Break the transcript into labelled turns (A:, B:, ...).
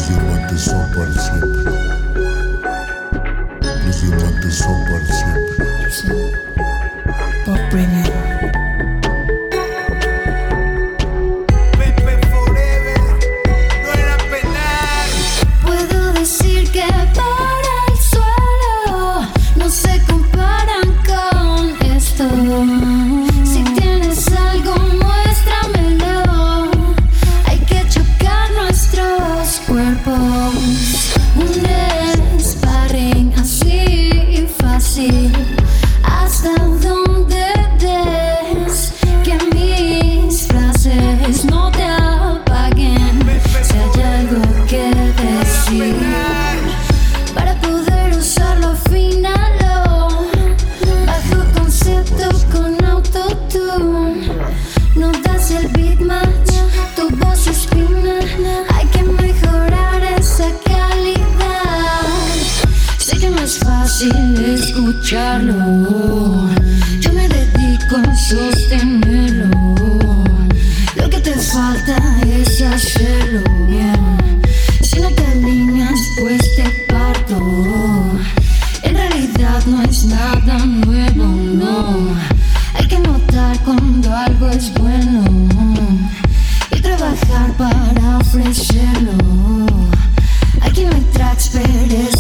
A: Los diamantes son para siempre. Los diamantes son para siempre.
B: Pop Premium.
C: Pepe Forever, no era penal.
D: Puedo decir que para el suelo no se comparan con esto. Si tienes algo, muéstramelo. Hay que chocar nuestros cuerpos. Un sparring así fácil. Hasta donde des que mis frases no te apaguen. Si hay algo que decir para poder usarlo, afínalo. Bajo concepto con autotune. No das el beat match, tu voz es fina. Hay que mejorar esa calidad. Sé que no es fácil escucharlo. Yo me dedico a sostenerlo. Lo que te falta es hacerlo bien. Si no te alineas, pues te parto. En realidad no es nada nuevo, no. Hay que notar cuando algo es bueno y trabajar para ofrecerlo. Aquí no hay tracks, pero